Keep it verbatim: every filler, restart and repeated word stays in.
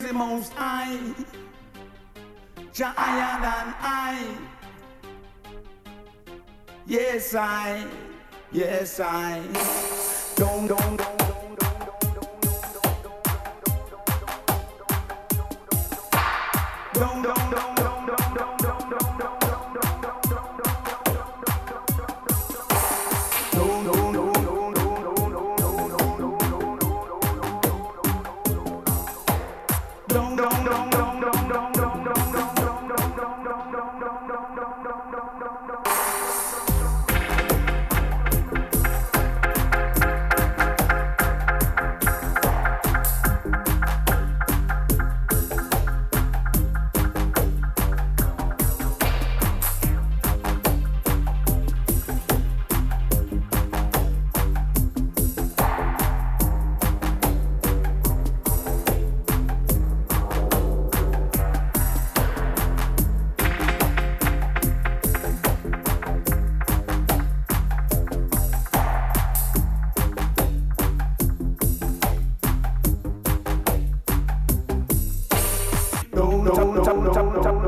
the Most High, Jah higher than I. Yes I, yes I. Don't, don't, don't. Don't, don't, don't, don't, don't, don't, don't, don't, don't, don't. Chop, chop, chop, chop.